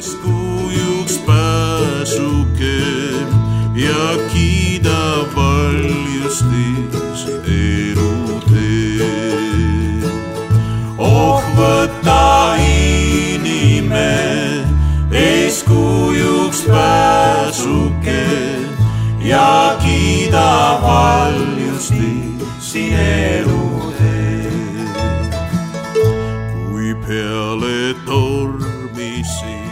eeskujuks pääsuke ja kiida valjusti sind elutee. Oh, võta inime eeskujuks pääsuke ja kiida valjusti siin elutee. Kui peale tormi siin